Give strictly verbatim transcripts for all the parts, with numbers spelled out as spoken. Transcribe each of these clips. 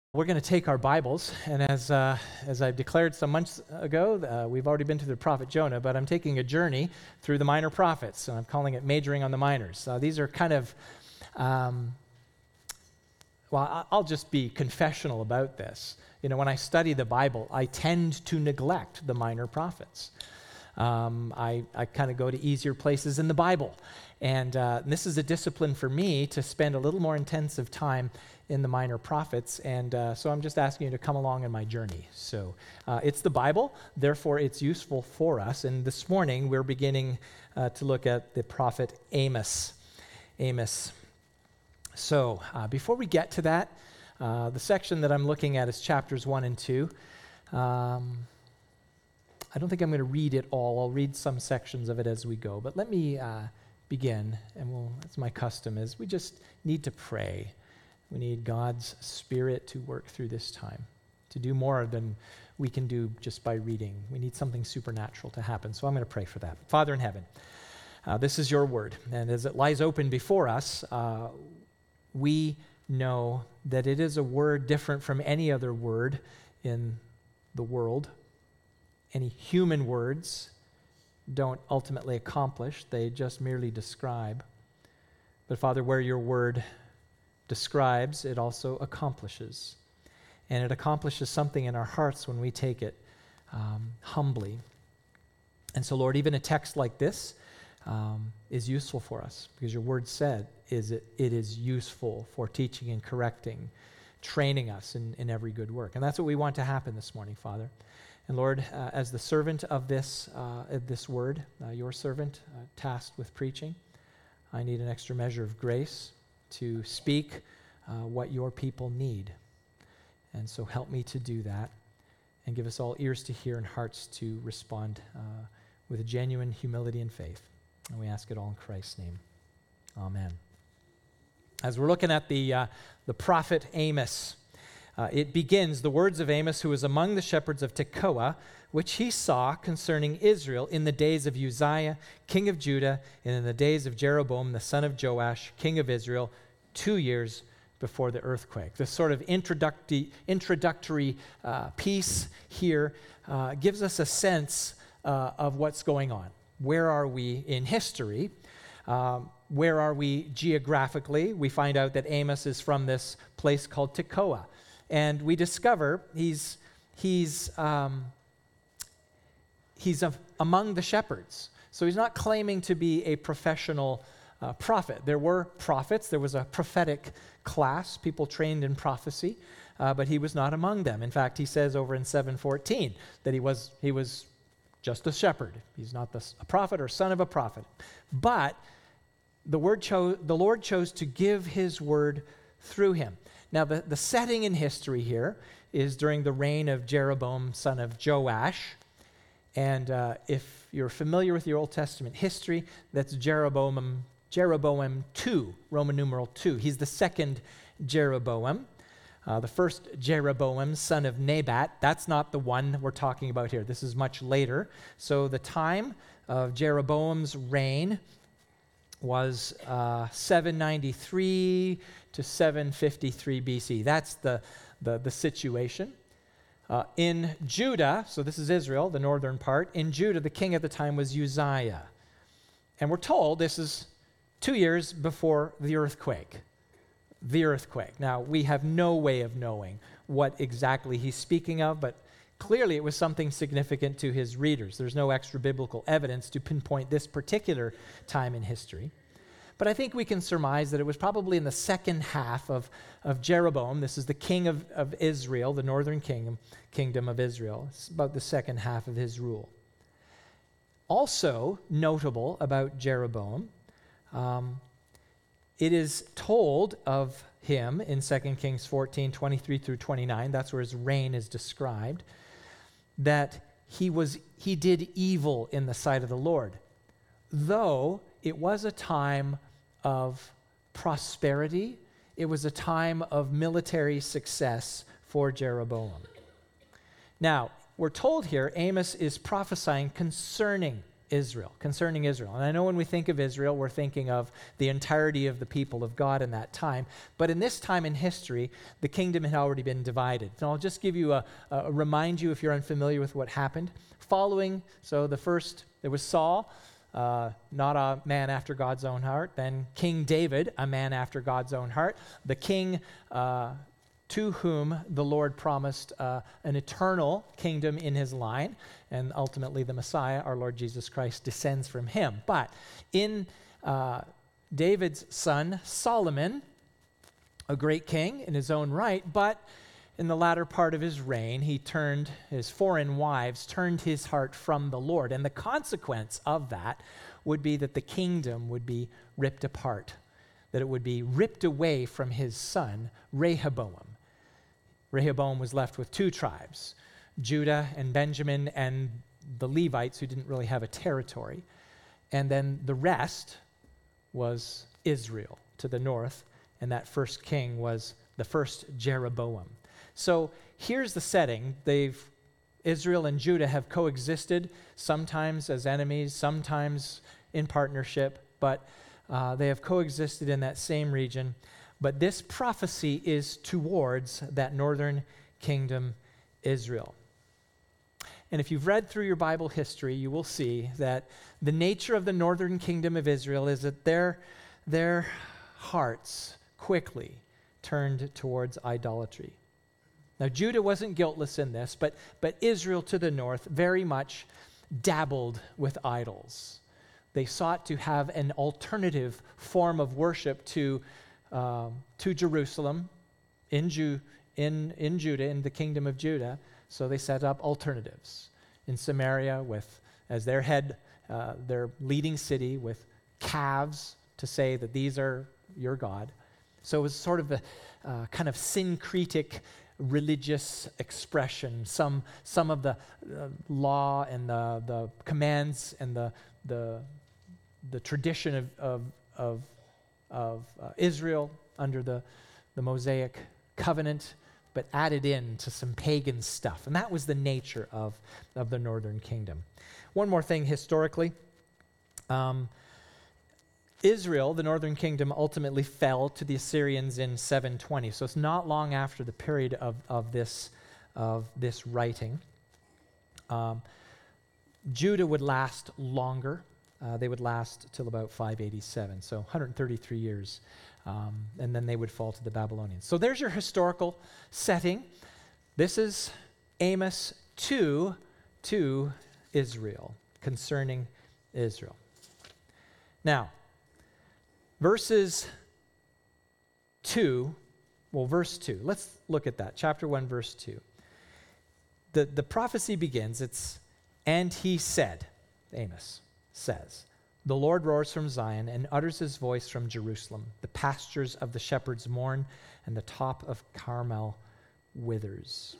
We're going to take our Bibles, and as uh, as I've declared some months ago, uh, we've already been to the prophet Jonah, but I'm taking a journey through the minor prophets, and I'm calling it majoring on the minors. Uh, these are kind of, um, well, I'll just be confessional about this. You know, when I study the Bible, I tend to neglect the minor prophets. Um, I, I kind of go to easier places in the Bible, and uh, this is a discipline for me to spend a little more intensive time in the minor prophets, and uh, so I'm just asking you to come along in my journey. So uh, it's the Bible, therefore it's useful for us, and this morning we're beginning uh, to look at the prophet Amos. Amos. So uh, before we get to that, uh, the section that I'm looking at is chapters one and two. Um, I don't think I'm going to read it all. I'll read some sections of it as we go, but let me uh, begin, and we'll, that's my custom, is we just need to pray. We need God's Spirit to work through this time, to do more than we can do just by reading. We need something supernatural to happen, so I'm going to pray for that. Father in heaven, uh, this is your word, and as it lies open before us, uh, we know that it is a word different from any other word in the world. Any human words don't ultimately accomplish, they just merely describe. But Father, where your word describes, it also accomplishes. And it accomplishes something in our hearts when we take it um, humbly. And so, Lord, even a text like this um, is useful for us, because your word said is it, it is useful for teaching and correcting, training us in, in every good work. And that's what we want to happen this morning, Father. And Lord, uh, as the servant of this, uh, of this word, uh, your servant uh, tasked with preaching, I need an extra measure of grace to speak uh, what your people need. And so help me to do that, and give us all ears to hear and hearts to respond uh, with a genuine humility and faith. And we ask it all in Christ's name. Amen. As we're looking at the, uh, the prophet Amos, uh, it begins, the words of Amos, who was among the shepherds of Tekoa, which he saw concerning Israel in the days of Uzziah, king of Judah, and in the days of Jeroboam, the son of Joash, king of Israel, two years before the earthquake. This sort of introductory, introductory uh, piece here uh, gives us a sense uh, of what's going on. Where are we in history? Um, where are we geographically? We find out that Amos is from this place called Tekoa. And we discover he's, he's, um, he's a, among the shepherds. So he's not claiming to be a professional uh, prophet. There were prophets. There was a prophetic class, people trained in prophecy, uh, but he was not among them. In fact, he says over in seven fourteen that he was, he was just a shepherd. He's not the, a prophet or son of a prophet. But the, word cho- the Lord chose to give his word through him. Now, the, the setting in history here is during the reign of Jeroboam, son of Joash. And uh, if you're familiar with your Old Testament history, that's Jeroboam, Jeroboam the second, Roman numeral two. He's the second Jeroboam. Uh, the first Jeroboam, son of Nebat, that's not the one we're talking about here. This is much later. So the time of Jeroboam's reign was uh, seven ninety-three to seven fifty-three B C. That's the, the, the situation. Uh, in Judah, so this is Israel, the northern part, in Judah, the king at the time was Uzziah. And we're told this is two years before the earthquake. The earthquake. Now, we have no way of knowing what exactly he's speaking of, but clearly it was something significant to his readers. There's no extra biblical evidence to pinpoint this particular time in history. But I think we can surmise that it was probably in the second half of, of Jeroboam. This is the king of, of Israel, the northern kingdom, kingdom of Israel. It's about the second half of his rule. Also notable about Jeroboam, um, it is told of him in Second Kings fourteen, twenty-three through twenty-nine, that's where his reign is described, that he was he did evil in the sight of the Lord, though it was a time of prosperity. It was a time of military success for Jeroboam. Now, we're told here Amos is prophesying concerning Israel, concerning Israel. And I know when we think of Israel, we're thinking of the entirety of the people of God in that time. But in this time in history, the kingdom had already been divided. And I'll just give you a, a remind you if you're unfamiliar with what happened. Following, so the first, there was Saul, uh, not a man after God's own heart. Then King David, a man after God's own heart. The king uh, to whom the Lord promised uh, an eternal kingdom in his line, and ultimately the Messiah, our Lord Jesus Christ, descends from him. But in uh, David's son, Solomon, a great king in his own right, but in the latter part of his reign, he turned, his foreign wives turned his heart from the Lord. And the consequence of that would be that the kingdom would be ripped apart, that it would be ripped away from his son, Rehoboam. Rehoboam was left with two tribes, Judah and Benjamin and the Levites, who didn't really have a territory. And then the rest was Israel to the north, and that first king was the first Jeroboam. So here's the setting. They've Israel and Judah have coexisted, sometimes as enemies, sometimes in partnership, but uh, they have coexisted in that same region. But this prophecy is towards that northern kingdom, Israel. And if you've read through your Bible history, you will see that the nature of the northern kingdom of Israel is that their, their hearts quickly turned towards idolatry. Now, Judah wasn't guiltless in this, but, but Israel to the north very much dabbled with idols. They sought to have an alternative form of worship to Um, to Jerusalem in, Ju- in, in Judah, in the kingdom of Judah. So they set up alternatives in Samaria with, as their head, uh, their leading city, with calves to say that these are your God. So it was sort of a uh, kind of syncretic religious expression. Some, some of the uh, law and the, the commands and the, the, the tradition of, of, of of uh, Israel under the, the Mosaic covenant, but added in to some pagan stuff. And that was the nature of, of the northern kingdom. One more thing historically. Um, Israel, the northern kingdom, ultimately fell to the Assyrians in seven twenty. So it's not long after the period of, of, this, of this writing. Um, Judah would last longer. Uh, they would last till about five eighty-seven, so one hundred thirty-three years, um, and then they would fall to the Babylonians. So there's your historical setting. This is Amos two to Israel, concerning Israel. Now, verses two, well, verse two, let's look at that, chapter one, verse two. The, the prophecy begins, it's, and he said, Amos says, the Lord roars from Zion and utters his voice from Jerusalem. The pastures of the shepherds mourn, and the top of Carmel withers.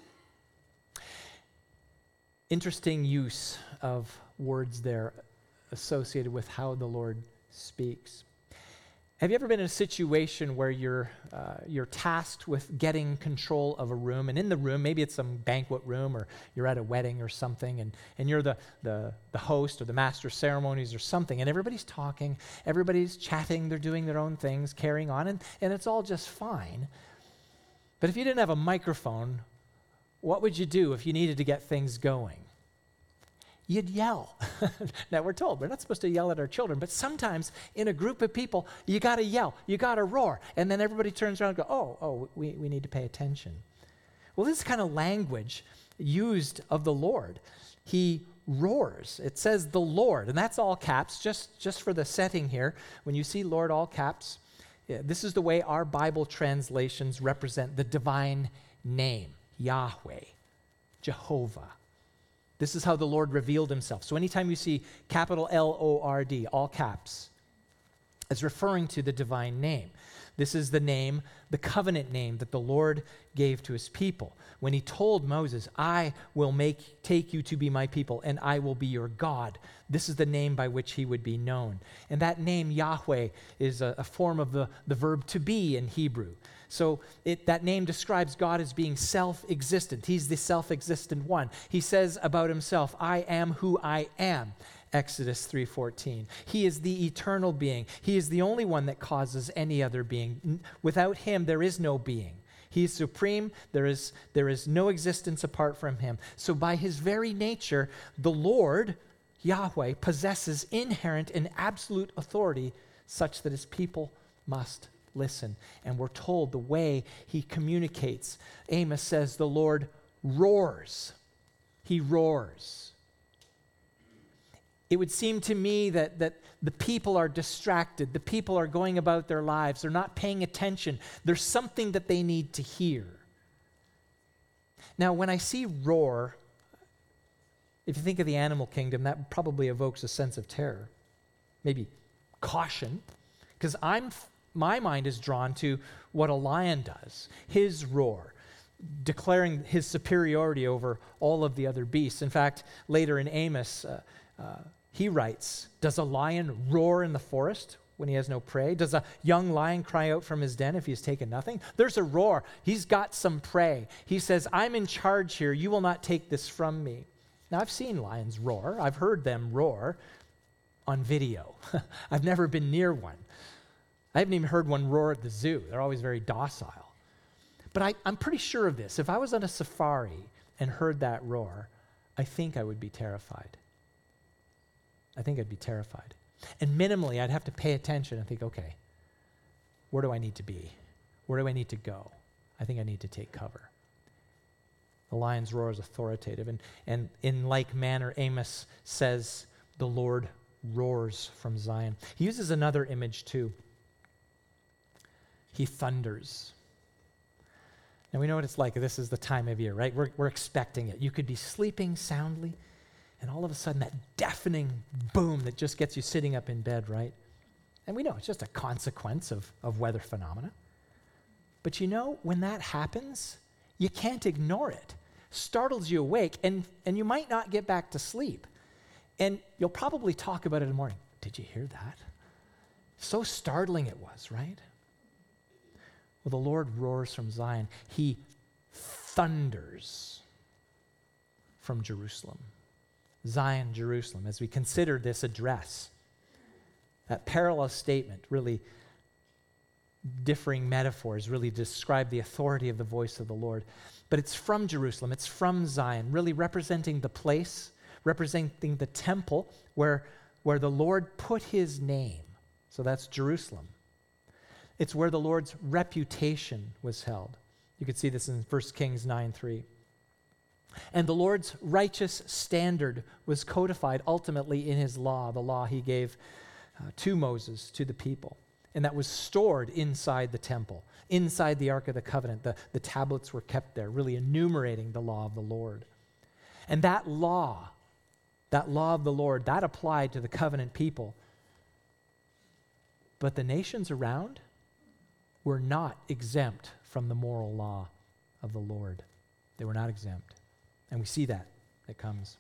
Interesting use of words there associated with how the Lord speaks. Have you ever been in a situation where you're uh, you're tasked with getting control of a room, and in the room, maybe it's some banquet room or you're at a wedding or something, and, and you're the, the, the host or the master of ceremonies or something, and everybody's talking, everybody's chatting, they're doing their own things, carrying on, and, and it's all just fine. But if you didn't have a microphone, what would you do if you needed to get things going? You'd yell. Now, we're told we're not supposed to yell at our children, but sometimes in a group of people, you got to yell, you got to roar, and then everybody turns around and go, oh, oh, we, we need to pay attention. Well, this is kind of language used of the Lord. He roars. It says the Lord, and that's all caps, just, just for the setting here. When you see Lord all caps, yeah, this is the way our Bible translations represent the divine name, Yahweh, Jehovah. This is how the Lord revealed himself. So anytime you see capital L O R D, all caps, it's referring to the divine name. This is the name, the covenant name that the Lord gave to his people. When he told Moses, I will make take you to be my people, and I will be your God. This is the name by which he would be known. And that name, Yahweh, is a, a form of the, the verb to be in Hebrew. So it, that name describes God as being self-existent. He's the self-existent one. He says about himself, I am who I am. Exodus three fourteen. He is the eternal being. He is the only one that causes any other being. Without him, there is no being. He is supreme. There is, there is no existence apart from him. So by his very nature, the Lord, Yahweh, possesses inherent and absolute authority such that his people must listen. And we're told the way he communicates. Amos says the Lord roars. He roars. It would seem to me that, that the people are distracted. The people are going about their lives. They're not paying attention. There's something that they need to hear. Now, when I see roar, if you think of the animal kingdom, that probably evokes a sense of terror, maybe caution, because I'm my mind is drawn to what a lion does, his roar, declaring his superiority over all of the other beasts. In fact, later in Amos, uh, uh, he writes, does a lion roar in the forest when he has no prey? Does a young lion cry out from his den if he has taken nothing? There's a roar. He's got some prey. He says, I'm in charge here. You will not take this from me. Now, I've seen lions roar. I've heard them roar on video. I've never been near one. I haven't even heard one roar at the zoo. They're always very docile. But I, I'm pretty sure of this. If I was on a safari and heard that roar, I think I would be terrified. I think I'd be terrified. And minimally, I'd have to pay attention and think, okay, where do I need to be? Where do I need to go? I think I need to take cover. The lion's roar is authoritative. And, and in like manner, Amos says, the Lord roars from Zion. He uses another image too. He thunders. Now we know what it's like. This is the time of year, right? We're, we're expecting it. You could be sleeping soundly, and all of a sudden that deafening boom that just gets you sitting up in bed, right? And we know it's just a consequence of, of weather phenomena. But you know, when that happens, you can't ignore it. Startles you awake, and, and you might not get back to sleep. And you'll probably talk about it in the morning. Did you hear that? So startling it was, right? Well, the Lord roars from Zion. He thunders from Jerusalem. Zion, Jerusalem. As we consider this address, that parallel statement, really differing metaphors, really describe the authority of the voice of the Lord. But it's from Jerusalem. It's from Zion, really representing the place, representing the temple where, where the Lord put his name. So that's Jerusalem. It's where the Lord's reputation was held. You could see this in First Kings nine three. And the Lord's righteous standard was codified ultimately in his law, the law he gave uh, to Moses, to the people. And that was stored inside the temple, inside the Ark of the Covenant. The, the tablets were kept there, really enumerating the law of the Lord. And that law, that law of the Lord, that applied to the covenant people. But the nations around were not exempt from the moral law of the Lord. They were not exempt. And we see that. It comes.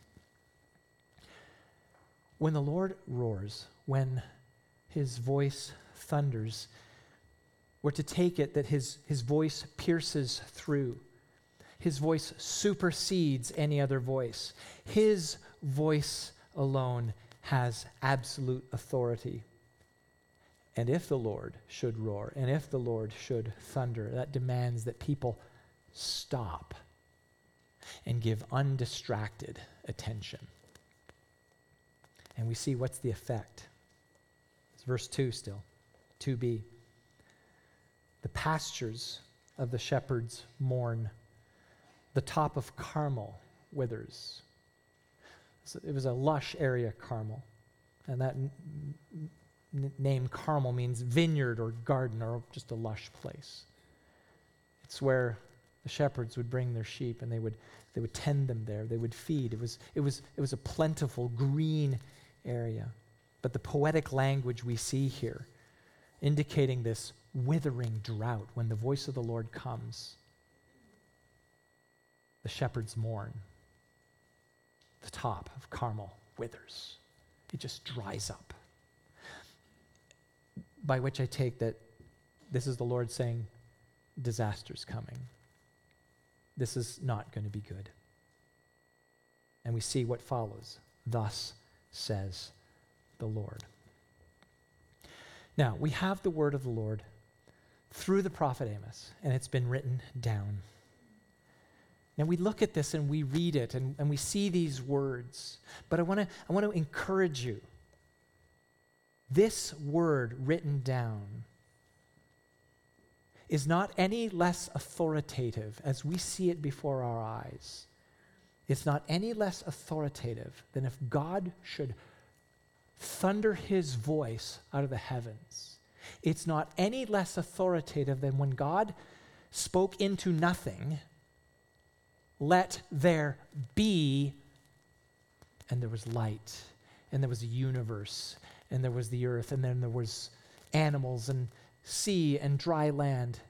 When the Lord roars, when his voice thunders, we're to take it that his, his voice pierces through. His voice supersedes any other voice. His voice alone has absolute authority. And if the Lord should roar, and if the Lord should thunder, that demands that people stop and give undistracted attention. And we see what's the effect. It's verse two still, two b. The pastures of the shepherds mourn. The top of Carmel withers. So it was a lush area, Carmel. And that n- n- name Carmel means vineyard or garden or just a lush place. It's where the shepherds would bring their sheep and they would they would tend them there. They would feed. It was it was it was a plentiful green area. But the poetic language we see here indicating this withering drought when the voice of the Lord comes. The shepherds mourn. The top of Carmel withers. It just dries up. By which I take that this is the Lord saying, disaster's coming. This is not going to be good. And we see what follows. Thus says the Lord. Now, we have the word of the Lord through the prophet Amos, and it's been written down. Now, we look at this and we read it and, and we see these words, but I want to I want to encourage you. This word written down is not any less authoritative as we see it before our eyes. It's not any less authoritative than if God should thunder his voice out of the heavens. It's not any less authoritative than when God spoke into nothing, let there be, and there was light, and there was a universe, and there was the earth, and then there was animals and sea and dry land.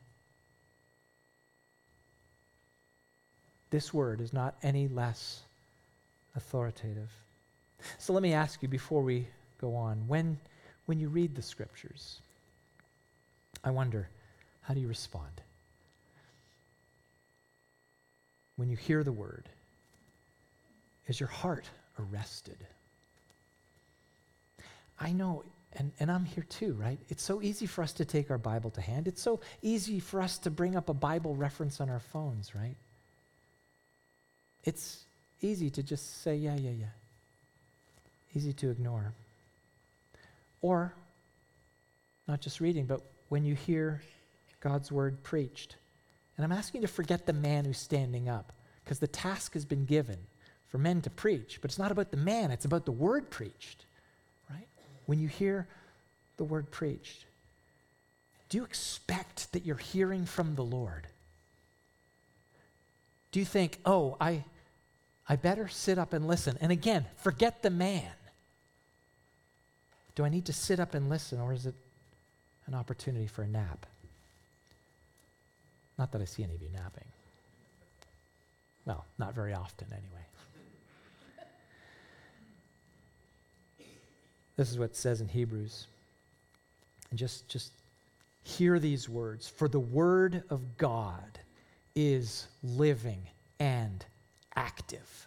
This word is not any less authoritative. So let me ask you before we go on, when, when you read the scriptures, I wonder, how do you respond? When you hear the word, is your heart arrested? I know, and, and I'm here too, right? It's so easy for us to take our Bible to hand. It's so easy for us to bring up a Bible reference on our phones, right? It's easy to just say, yeah, yeah, yeah. Easy to ignore. Or, not just reading, but when you hear God's word preached. And I'm asking you to forget the man who's standing up, because the task has been given for men to preach, but it's not about the man, it's about the word preached, right? When you hear the word preached, do you expect that you're hearing from the Lord? Do you think, oh, I, I better sit up and listen? And again, forget the man. Do I need to sit up and listen, or is it an opportunity for a nap? Not that I see any of you napping. Well, not very often anyway. This is what it says in Hebrews. And just, just hear these words. For the word of God is living and active.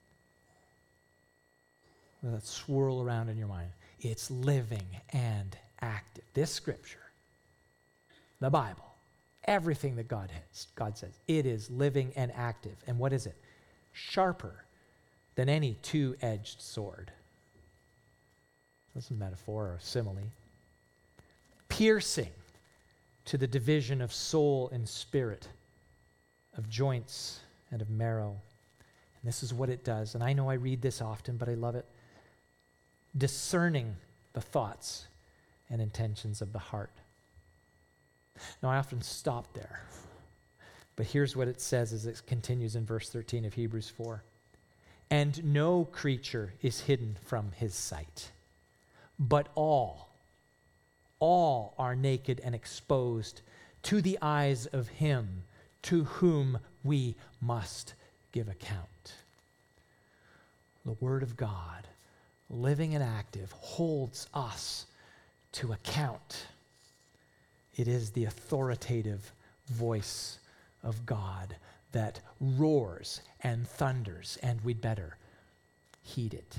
Let that swirl around in your mind. It's living and active. This scripture, the Bible, everything that God has, God says, it is living and active. And what is it? Sharper than any two-edged sword. That's a metaphor or a simile. Piercing to the division of soul and spirit, of joints and of marrow. And this is what it does. And I know I read this often, but I love it. Discerning the thoughts and intentions of the heart. Now, I often stop there. But here's what it says as it continues in verse thirteen of Hebrews four. And no creature is hidden from his sight, but all, all are naked and exposed to the eyes of him to whom we must give account. The word of God, living and active, holds us to account. It is the authoritative voice of God that roars and thunders, and we'd better heed it.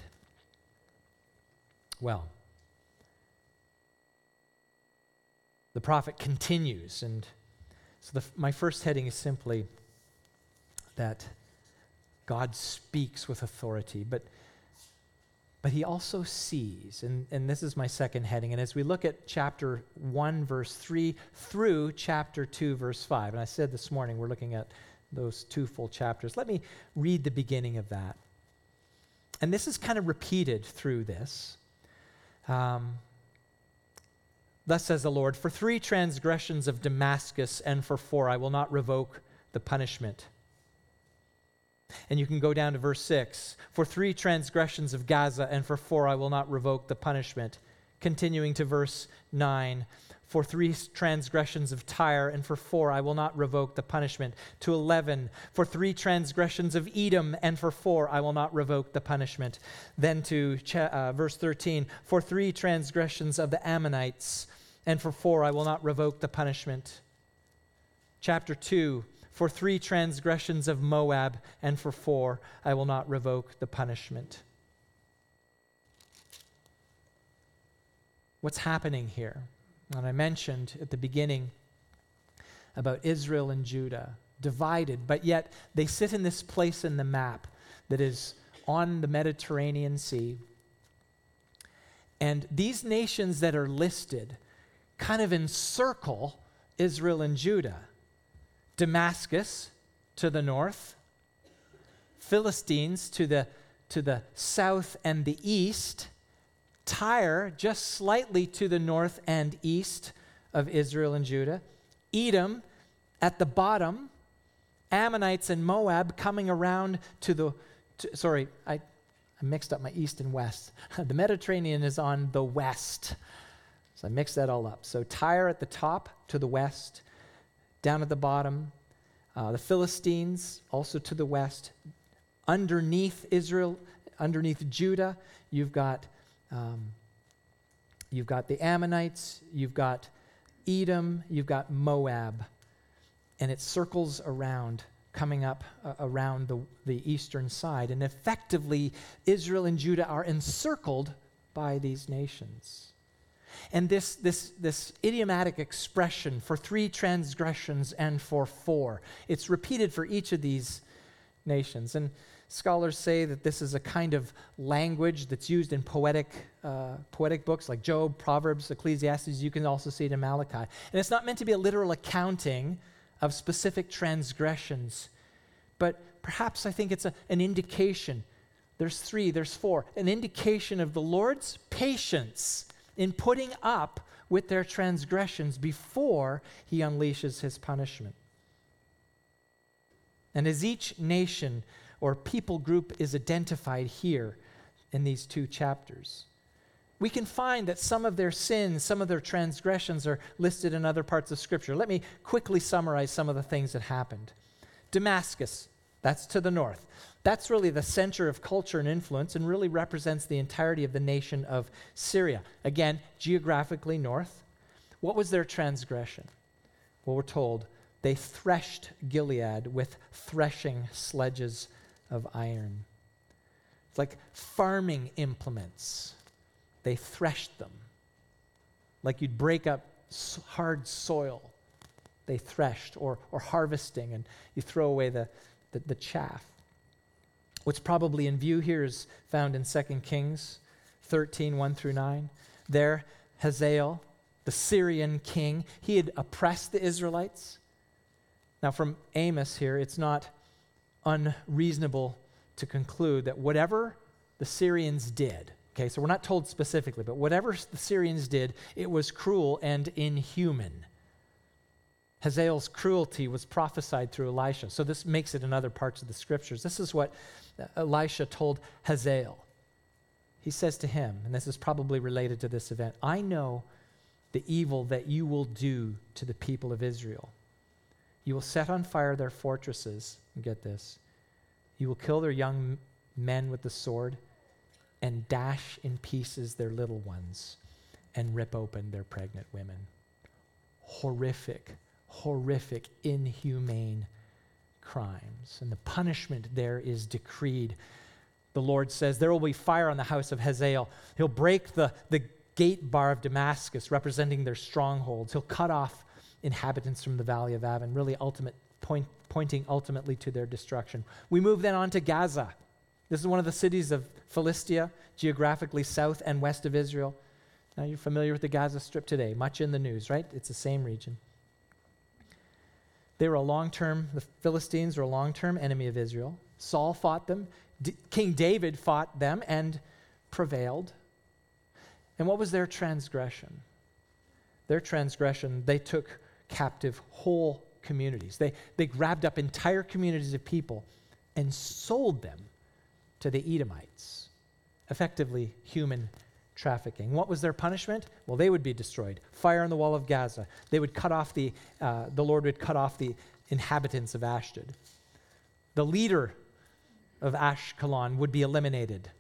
Well, the prophet continues, and so the, my first heading is simply that God speaks with authority, but But he also sees, and, and this is my second heading, and as we look at chapter one, verse three, through chapter two, verse five, and I said this morning we're looking at those two full chapters. Let me read the beginning of that. And this is kind of repeated through this. Um, Thus says the Lord, for three transgressions of Damascus and for four I will not revoke the punishment. And you can go down to verse six. For three transgressions of Gaza and for four I will not revoke the punishment. Continuing to verse nine. For three transgressions of Tyre and for four I will not revoke the punishment. To eleven. For three transgressions of Edom and for four I will not revoke the punishment. Then to cha- uh, verse thirteen. For three transgressions of the Ammonites and for four I will not revoke the punishment. Chapter two. For three transgressions of Moab, and for four, I will not revoke the punishment. what's happening here. And I mentioned at the beginning about Israel and Judah, divided, but yet they sit in this place in the map that is on the Mediterranean Sea. And these nations that are listed kind of encircle Israel and Judah. Damascus to the north, Philistines to the, to the south and the east, Tyre just slightly to the north and east of Israel and Judah, Edom at the bottom, Ammonites and Moab coming around to the, to, sorry, I, I mixed up my east and west. The Mediterranean is on the west. So I mixed that all up. So Tyre at the top to the west, down at the bottom, uh, the Philistines also to the west. Underneath Israel, underneath Judah, you've got um, you've got the Ammonites, you've got Edom, you've got Moab, and it circles around, coming up uh, around the, the eastern side. And effectively, Israel and Judah are encircled by these nations. And this, this, this idiomatic expression for three transgressions and for four, it's repeated for each of these nations. And scholars say that this is a kind of language that's used in poetic, uh, poetic books like Job, Proverbs, Ecclesiastes. You can also see it in Malachi. And it's not meant to be a literal accounting of specific transgressions, but perhaps I think it's a, an indication. There's three, there's four, an indication of the Lord's patience in putting up with their transgressions before he unleashes his punishment. And as each nation or people group is identified here in these two chapters, we can find that some of their sins, some of their transgressions are listed in other parts of Scripture. Let me quickly summarize some of the things that happened. Damascus, that's to the north. That's really the center of culture and influence and really represents the entirety of the nation of Syria. Again, geographically north. What was their transgression? Well, we're told they threshed Gilead with threshing sledges of iron. It's like farming implements. They threshed them. Like you'd break up hard soil. They threshed, or, or harvesting, and you throw away the, the, the chaff. What's probably in view here is found in Second Kings thirteen, one through nine. There, Hazael, the Syrian king, he had oppressed the Israelites. Now, from Amos here, it's not unreasonable to conclude that whatever the Syrians did, okay, so we're not told specifically, but whatever the Syrians did, it was cruel and inhuman. Hazael's cruelty was prophesied through Elisha. So this makes it in other parts of the Scriptures. This is what Elisha told Hazael. He says to him, and this is probably related to this event, I know the evil that you will do to the people of Israel. You will set on fire their fortresses, and get this, you will kill their young men with the sword and dash in pieces their little ones and rip open their pregnant women. Horrific, horrific, inhumane crimes. And the punishment there is decreed. The Lord says, there will be fire on the house of Hazael. He'll break the, the gate bar of Damascus, representing their strongholds. He'll cut off inhabitants from the valley of Avon, really ultimate point, pointing ultimately to their destruction. We move then on to Gaza. This is one of the cities of Philistia, geographically south and west of Israel. Now you're familiar with the Gaza Strip today, much in the news, right? It's the same region. They were a long-term, the Philistines were a long-term enemy of Israel. Saul fought them. D- King David fought them and prevailed. And what was their transgression? Their transgression, they took captive whole communities. They, they grabbed up entire communities of people and sold them to the Edomites, effectively human trafficking. What was their punishment? Well, they would be destroyed. Fire on the wall of Gaza. They would cut off the, uh, the Lord would cut off the inhabitants of Ashdod. The leader of Ashkelon would be eliminated.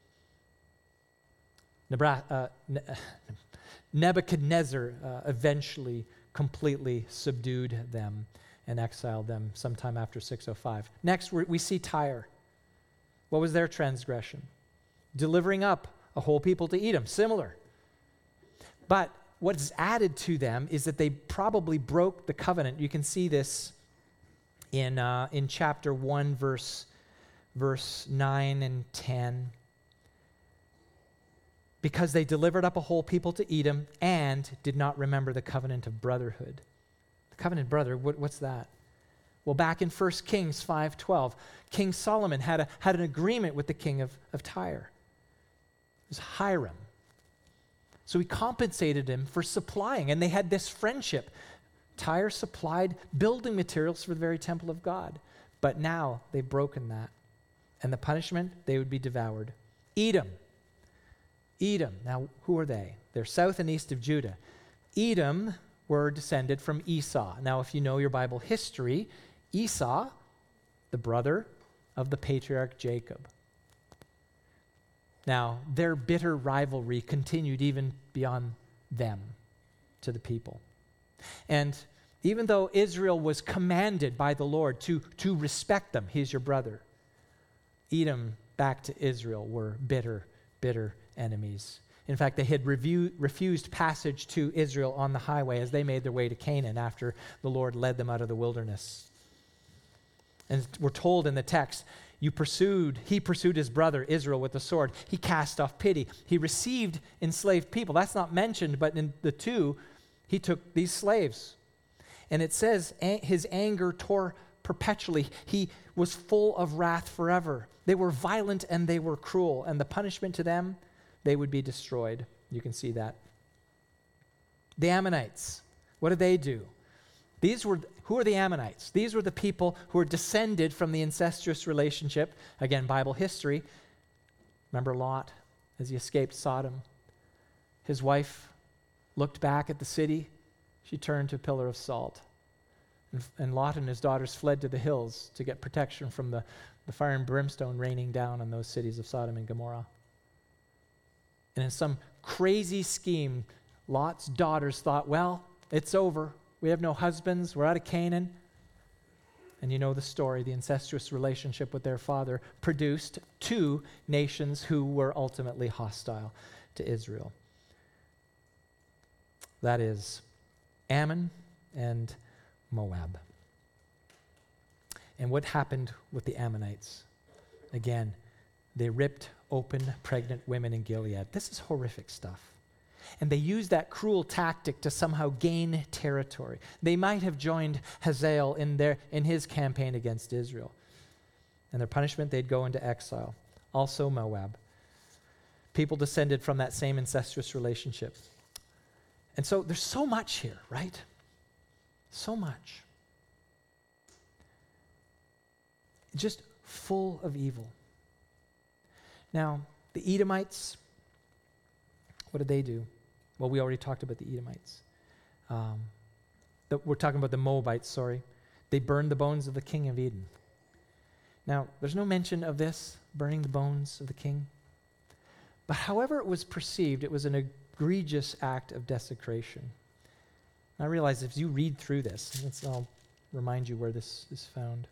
Nebra- uh, ne- Nebuchadnezzar uh, eventually completely subdued them and exiled them sometime after six oh five. Next, we see Tyre. What was their transgression? Delivering up a whole people to Edom. Similar. But what is added to them is that they probably broke the covenant. You can see this in, uh, in chapter one, verse, verse nine and ten. Because they delivered up a whole people to Edom and did not remember the covenant of brotherhood. The covenant brother, what, what's that? Well, back in First Kings five twelve, King Solomon had, a, had an agreement with the king of, of Tyre. It was Hiram. So he compensated him for supplying, and they had this friendship. Tyre supplied building materials for the very temple of God. But now they've broken that. And the punishment, they would be devoured. Edom. Edom. Now, who are they? They're south and east of Judah. Edom were descended from Esau. Now, if you know your Bible history, Esau, the brother of the patriarch Jacob. Now, their bitter rivalry continued even beyond them to the people. And even though Israel was commanded by the Lord to, to respect them, he's your brother, Edom back to Israel were bitter, bitter enemies. In fact, they had review, refused passage to Israel on the highway as they made their way to Canaan after the Lord led them out of the wilderness. And we're told in the text, you pursued, he pursued his brother Israel with the sword. He cast off pity. He received enslaved people. That's not mentioned, but in the two, he took these slaves. And it says his anger tore perpetually. He was full of wrath forever. They were violent and they were cruel. And the punishment to them, they would be destroyed. You can see that. The Ammonites, what did they do? These were, who are the Ammonites? These were the people who were descended from the incestuous relationship. Again, Bible history. Remember Lot as he escaped Sodom? His wife looked back at the city. She turned to a pillar of salt. And, and Lot and his daughters fled to the hills to get protection from the, the fire and brimstone raining down on those cities of Sodom and Gomorrah. And in some crazy scheme, Lot's daughters thought, well, it's over. We have no husbands. We're out of Canaan. And you know the story. The incestuous relationship with their father produced two nations who were ultimately hostile to Israel. That is Ammon and Moab. And what happened with the Ammonites? Again, they ripped open pregnant women in Gilead. This is horrific stuff. And they used that cruel tactic to somehow gain territory. They might have joined Hazael in, their, in his campaign against Israel. And their punishment, they'd go into exile. Also Moab. People descended from that same incestuous relationship. And so there's so much here, right? So much. Just full of evil. Now, the Edomites, what did they do? Well, we already talked about the Edomites. Um, the, we're talking about the Moabites, sorry. They burned the bones of the king of Edom. Now, there's no mention of this, burning the bones of the king. But however it was perceived, it was an egregious act of desecration. And I realize if you read through this, let's, I'll remind you where this is found.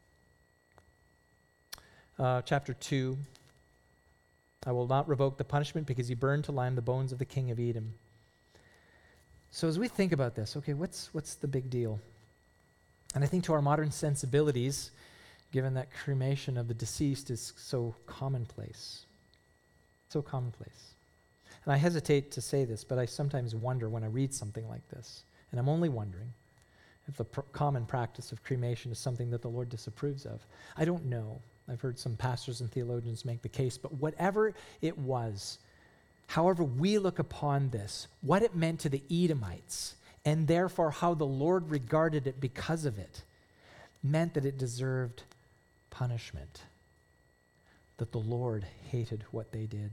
Uh, chapter two. I will not revoke the punishment because he burned to lime the bones of the king of Edom. So as we think about this, okay, what's what's the big deal? And I think to our modern sensibilities, given that cremation of the deceased is so commonplace, so commonplace. And I hesitate to say this, but I sometimes wonder when I read something like this, and I'm only wondering if the pr- common practice of cremation is something that the Lord disapproves of. I don't know. I've heard some pastors and theologians make the case, but whatever it was, however we look upon this, what it meant to the Edomites, and therefore how the Lord regarded it because of it, meant that it deserved punishment, that the Lord hated what they did.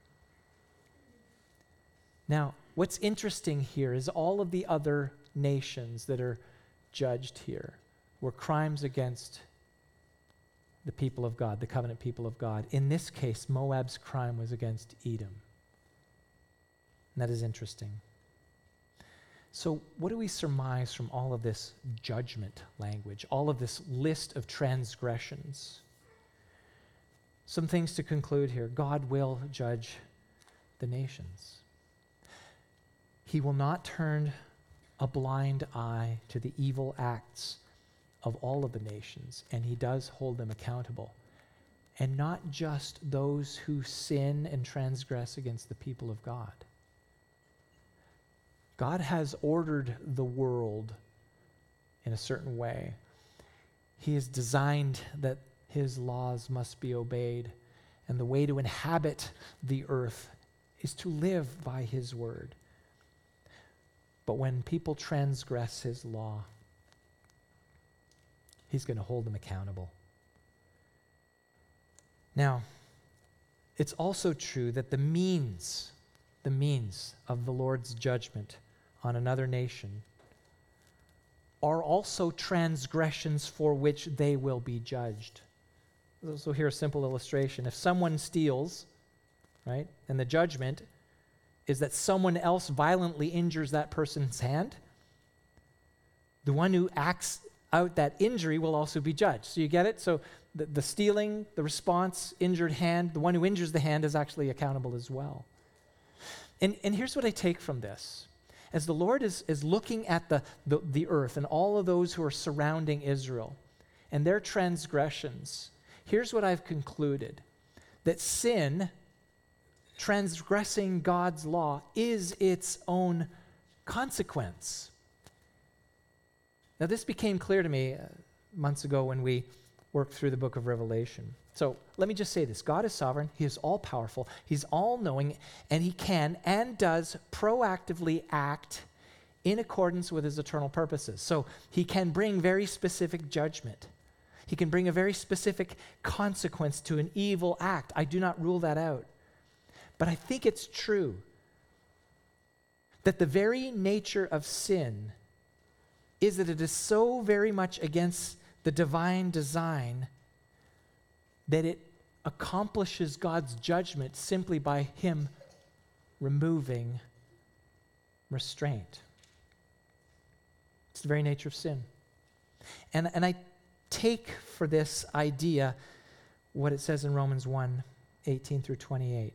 Now, what's interesting here is all of the other nations that are judged here were crimes against the people of God, the covenant people of God. In this case, Moab's crime was against Edom. And that is interesting. So what do we surmise from all of this judgment language, all of this list of transgressions? Some things to conclude here. God will judge the nations. He will not turn a blind eye to the evil acts of all of the nations, and he does hold them accountable. And not just those who sin and transgress against the people of God. God has ordered the world in a certain way. He has designed that his laws must be obeyed, and the way to inhabit the earth is to live by his word. But when people transgress his law, he's going to hold them accountable. Now, it's also true that the means, the means of the Lord's judgment on another nation are also transgressions for which they will be judged. So here's a simple illustration. If someone steals, right, and the judgment is that someone else violently injures that person's hand, the one who acts out that injury will also be judged. So you get it? So the, the stealing, the response, injured hand, the one who injures the hand is actually accountable as well. And, and here's what I take from this. As the Lord is, is looking at the, the, the earth and all of those who are surrounding Israel and their transgressions, here's what I've concluded. That sin, transgressing God's law, is its own consequence. Now, this became clear to me uh, months ago when we worked through the book of Revelation. So let me just say this. God is sovereign. He is all-powerful. He's all-knowing, and he can and does proactively act in accordance with his eternal purposes. So he can bring very specific judgment. He can bring a very specific consequence to an evil act. I do not rule that out. But I think it's true that the very nature of sin is that it is so very much against the divine design that it accomplishes God's judgment simply by him removing restraint. It's the very nature of sin. And, and I take for this idea what it says in Romans one, eighteen through twenty-eight.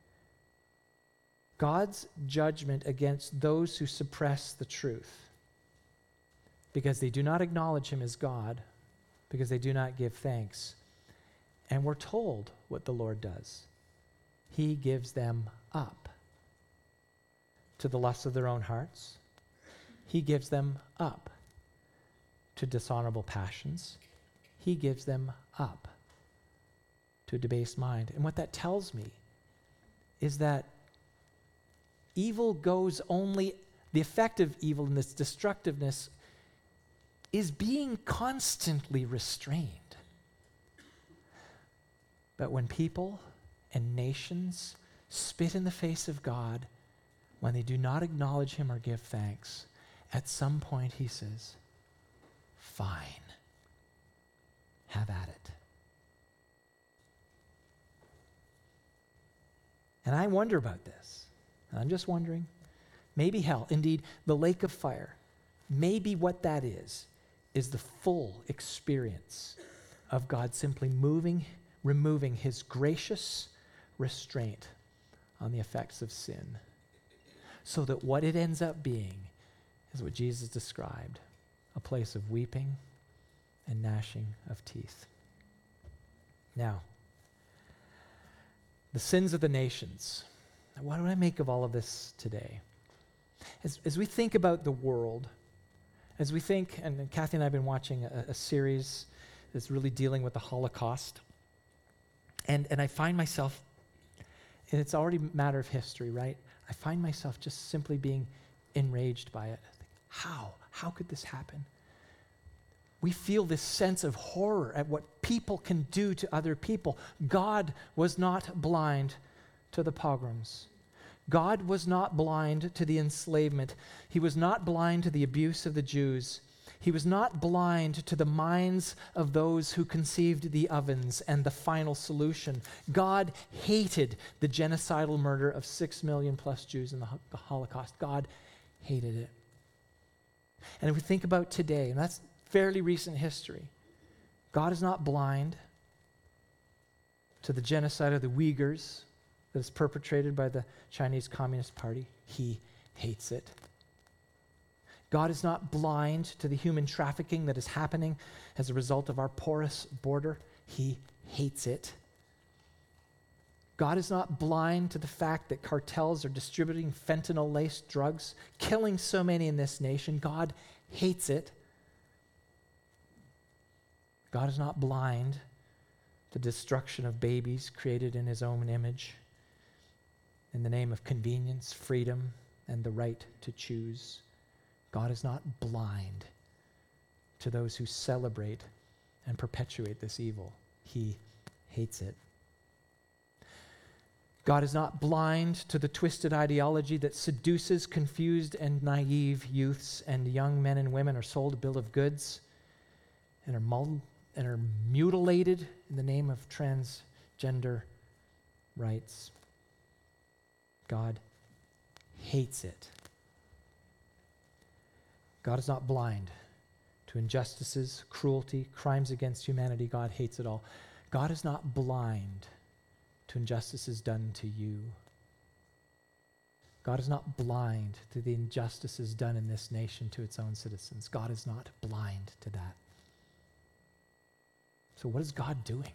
God's judgment against those who suppress the truth because they do not acknowledge him as God, because they do not give thanks. And we're told what the Lord does. He gives them up to the lusts of their own hearts. He gives them up to dishonorable passions. He gives them up to a debased mind. And what that tells me is that evil goes only, the effect of evil and this destructiveness is being constantly restrained. But when people and nations spit in the face of God, when they do not acknowledge him or give thanks, at some point he says, fine, have at it. And I wonder about this. I'm just wondering, maybe hell, indeed the lake of fire, maybe what that is, is the full experience of God simply moving, removing his gracious restraint on the effects of sin, so that what it ends up being is what Jesus described, a place of weeping and gnashing of teeth. Now, the sins of the nations. What do I make of all of this today? As, as we think about the world, as we think, and Kathy and I have been watching a, a series that's really dealing with the Holocaust, and, and I find myself, and it's already a matter of history, right? I find myself just simply being enraged by it. How? How could this happen? We feel this sense of horror at what people can do to other people. God was not blind to the pogroms. God was not blind to the enslavement. He was not blind to the abuse of the Jews. He was not blind to the minds of those who conceived the ovens and the final solution. God hated the genocidal murder of six million plus Jews in the, the Holocaust. God hated it. And if we think about today, and that's fairly recent history, God is not blind to the genocide of the Uyghurs that is perpetrated by the Chinese Communist Party. He hates it. God is not blind to the human trafficking that is happening as a result of our porous border. He hates it. God is not blind to the fact that cartels are distributing fentanyl-laced drugs, killing so many in this nation. God hates it. God is not blind to the destruction of babies created in his own image in the name of convenience, freedom, and the right to choose. God is not blind to those who celebrate and perpetuate this evil. He hates it. God is not blind to the twisted ideology that seduces confused and naive youths, and young men and women are sold a bill of goods and are, mul- and are mutilated in the name of transgender rights. God hates it. God is not blind to injustices, cruelty, crimes against humanity. God hates it all. God is not blind to injustices done to you. God is not blind to the injustices done in this nation to its own citizens. God is not blind to that. So what is God doing?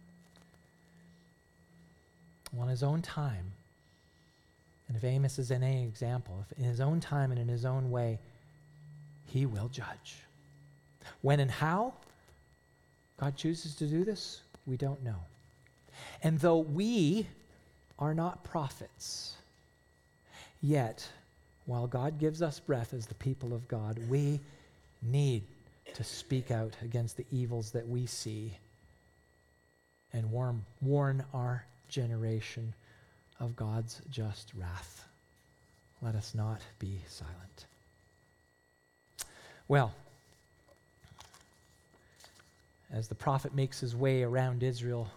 Well, in his own time, and if Amos is any example, if in his own time and in his own way, he will judge. When and how God chooses to do this, we don't know. And though we are not prophets, yet, while God gives us breath as the people of God, we need to speak out against the evils that we see and warn, warn our generation of God's just wrath. Let us not be silent. Well, as the prophet makes his way around Israel,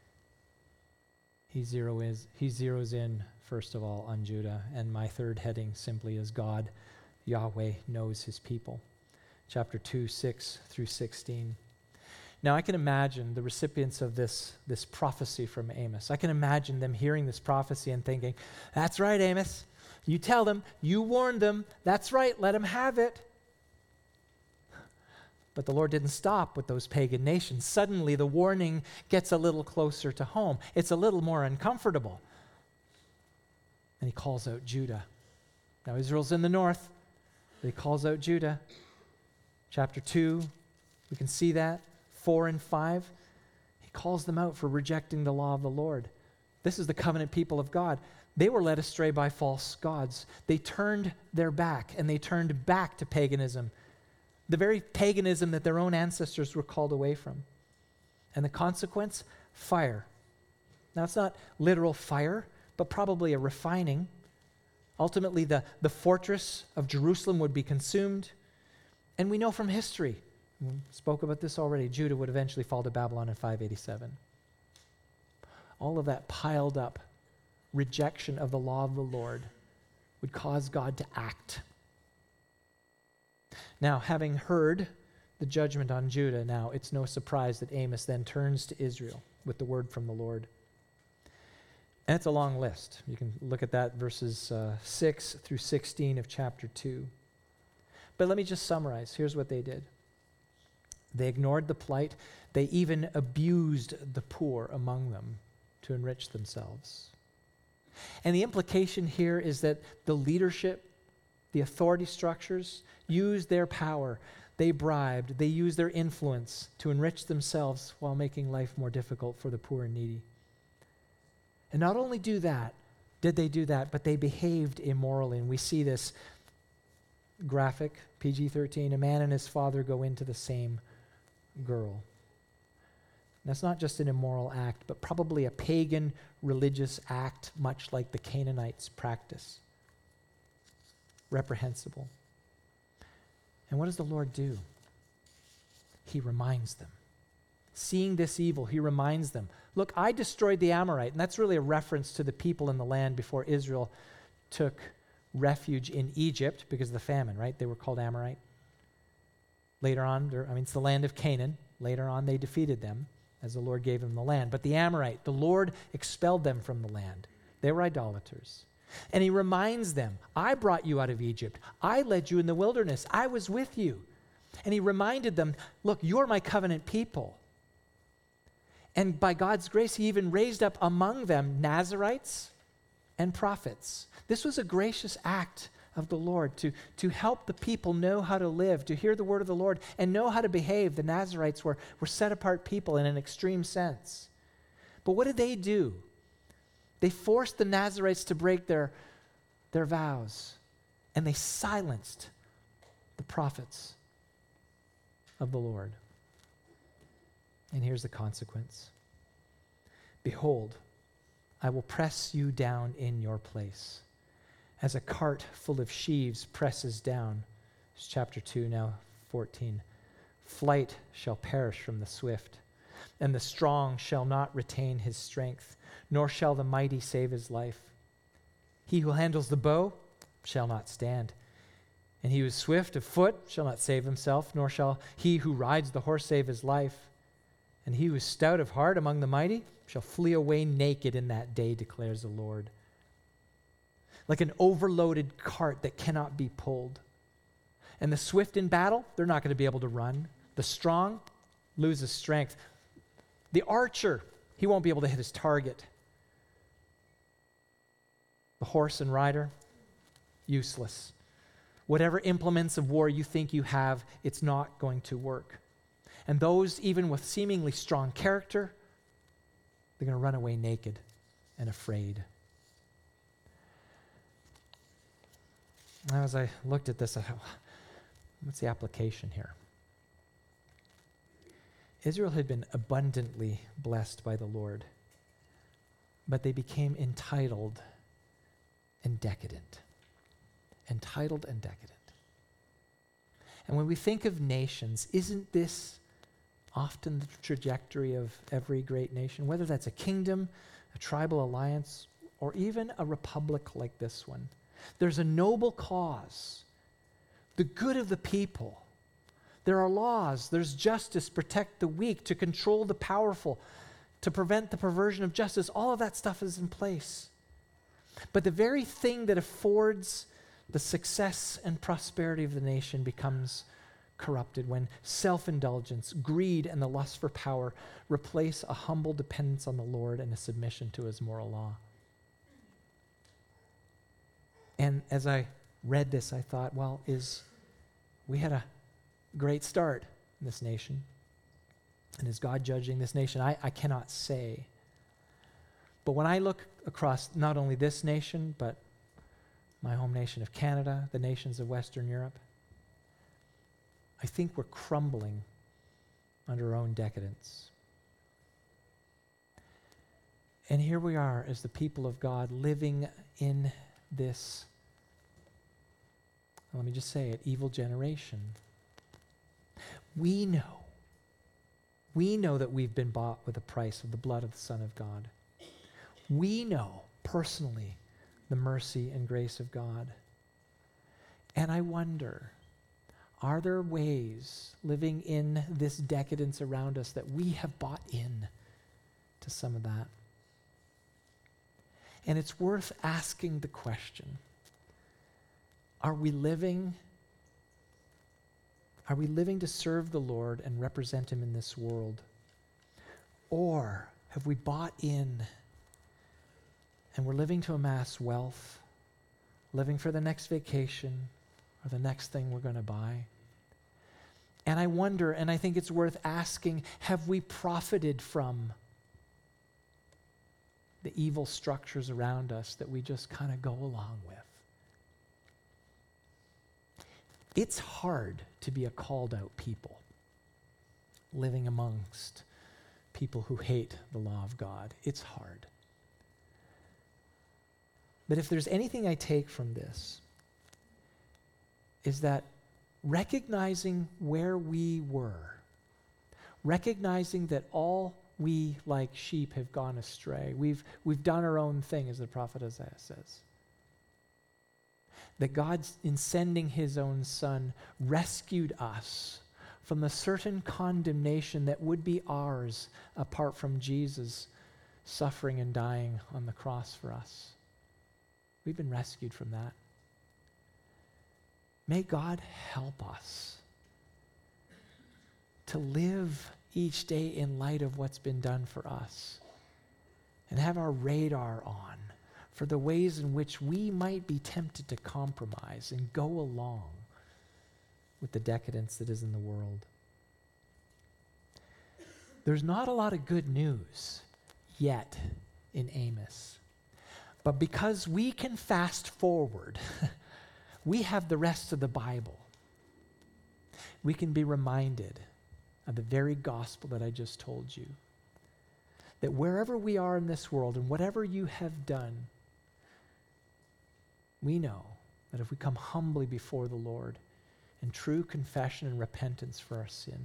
he, zero is, he zeroes in, first of all, on Judah. And my third heading simply is God, Yahweh, knows his people. Chapter two, six through sixteen. Now, I can imagine the recipients of this, this prophecy from Amos. I can imagine them hearing this prophecy and thinking, that's right, Amos. You tell them, you warned them. That's right, let them have it. But the Lord didn't stop with those pagan nations. Suddenly, the warning gets a little closer to home. It's a little more uncomfortable. And he calls out Judah. Now, Israel's in the north, but he calls out Judah. Chapter two, we can see that. Four and five, he calls them out for rejecting the law of the Lord. This is the covenant people of God. They were led astray by false gods. They turned their back, and they turned back to paganism. The very paganism that their own ancestors were called away from. And the consequence? Fire. Now, it's not literal fire, but probably a refining. Ultimately, the, the fortress of Jerusalem would be consumed. And we know from history, we spoke about this already, Judah would eventually fall to Babylon in five eighty-seven. All of that piled up rejection of the law of the Lord would cause God to act. Now, having heard the judgment on Judah, now it's no surprise that Amos then turns to Israel with the word from the Lord. And it's a long list. You can look at that, verses uh, six through sixteen of chapter two. But let me just summarize. Here's what they did. They ignored the plight. They even abused the poor among them to enrich themselves. And the implication here is that the leadership, the authority structures, used their power. They bribed. They used their influence to enrich themselves while making life more difficult for the poor and needy. And not only do that, did they do that, but they behaved immorally. And we see this graphic, P G thirteen, a man and his father go into the same girl. That's not just an immoral act, but probably a pagan religious act, much like the Canaanites' practice. Reprehensible. And what does the Lord do? He reminds them. Seeing this evil, he reminds them, look, I destroyed the Amorite. And that's really a reference to the people in the land before Israel took refuge in Egypt because of the famine, right? They were called Amorite. Later on, I mean, it's the land of Canaan. Later on, they defeated them as the Lord gave them the land. But the Amorite, the Lord expelled them from the land. They were idolaters. And he reminds them, I brought you out of Egypt. I led you in the wilderness. I was with you. And he reminded them, look, you're my covenant people. And by God's grace, he even raised up among them Nazirites and prophets. This was a gracious act of the Lord to, to help the people know how to live, to hear the word of the Lord, and know how to behave. The Nazirites were, were set-apart people in an extreme sense. But what did they do? They forced the Nazirites to break their, their vows, and they silenced the prophets of the Lord. And here's the consequence. Behold, I will press you down in your place, as a cart full of sheaves presses down. It's chapter two, now fourteen. Flight shall perish from the swift, and the strong shall not retain his strength, nor shall the mighty save his life. He who handles the bow shall not stand, and he who is swift of foot shall not save himself, nor shall he who rides the horse save his life. And he who is stout of heart among the mighty shall flee away naked in that day, declares the Lord. Like an overloaded cart that cannot be pulled. And the swift in battle, they're not going to be able to run. The strong loses strength. The archer, he won't be able to hit his target. The horse and rider, useless. Whatever implements of war you think you have, it's not going to work. And those, even with seemingly strong character, they're going to run away naked and afraid. Now, as I looked at this, I thought, what's the application here? Israel had been abundantly blessed by the Lord, but they became entitled and decadent. Entitled and decadent. And when we think of nations, isn't this often the trajectory of every great nation, whether that's a kingdom, a tribal alliance, or even a republic like this one? There's a noble cause, the good of the people. There are laws, there's justice, protect the weak, to control the powerful, to prevent the perversion of justice. All of that stuff is in place. But the very thing that affords the success and prosperity of the nation becomes corrupted when self-indulgence, greed, and the lust for power replace a humble dependence on the Lord and a submission to his moral law. And as I read this, I thought, well, is we had a great start in this nation. And is God judging this nation? I, I cannot say. But when I look across not only this nation, but my home nation of Canada, the nations of Western Europe, I think we're crumbling under our own decadence. And here we are as the people of God living in this, let me just say it, evil generation. We know, we know that we've been bought with the price of the blood of the Son of God. We know personally the mercy and grace of God. And I wonder, are there ways living in this decadence around us that we have bought in to some of that? And it's worth asking the question, are we living, are we living to serve the Lord and represent him in this world? Or have we bought in and we're living to amass wealth, living for the next vacation or the next thing we're going to buy? And I wonder, and I think it's worth asking, have we profited from the evil structures around us that we just kind of go along with? It's hard to be a called out people, living amongst people who hate the law of God. It's hard. But if there's anything I take from this, is that recognizing where we were, recognizing that all we like sheep have gone astray. We've, we've done our own thing, as the prophet Isaiah says. That God, in sending his own Son, rescued us from the certain condemnation that would be ours apart from Jesus suffering and dying on the cross for us. We've been rescued from that. May God help us to live each day in light of what's been done for us and have our radar on for the ways in which we might be tempted to compromise and go along with the decadence that is in the world. There's not a lot of good news yet in Amos. But because we can fast forward, we have the rest of the Bible. We can be reminded of the very gospel that I just told you. That wherever we are in this world and whatever you have done, we know that if we come humbly before the Lord in true confession and repentance for our sin,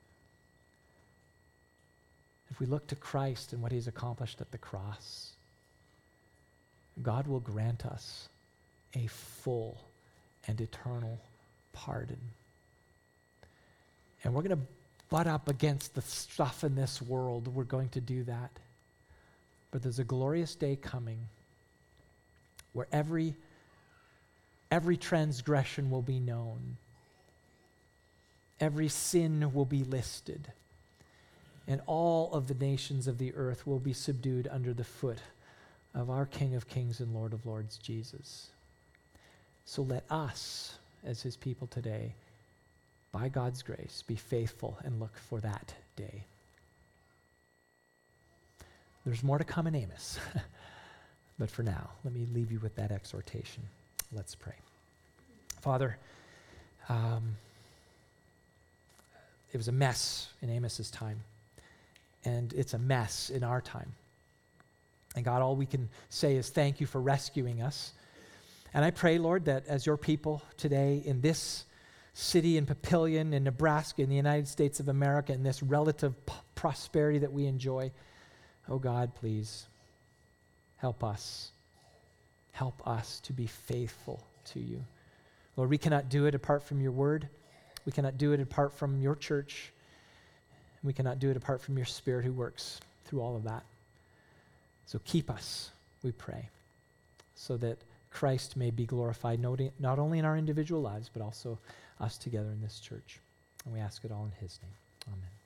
if we look to Christ and what he's accomplished at the cross, God will grant us a full and eternal pardon. And we're going to butt up against the stuff in this world. We're going to do that. But there's a glorious day coming where every, every transgression will be known. Every sin will be listed. And all of the nations of the earth will be subdued under the foot of our King of Kings and Lord of Lords, Jesus. So let us, as his people today, by God's grace, be faithful and look for that day. There's more to come in Amos. But for now, let me leave you with that exhortation. Let's pray. Father, um, it was a mess in Amos's time, and it's a mess in our time. And God, all we can say is thank you for rescuing us. And I pray, Lord, that as your people today in this city in Papillion, in Nebraska, in the United States of America, in this relative p- prosperity that we enjoy, oh God, please help us. Help us to be faithful to you. Lord, we cannot do it apart from your word. We cannot do it apart from your church. We cannot do it apart from your Spirit who works through all of that. So keep us, we pray, so that Christ may be glorified not only in our individual lives, but also us together in this church. And we ask it all in his name. Amen.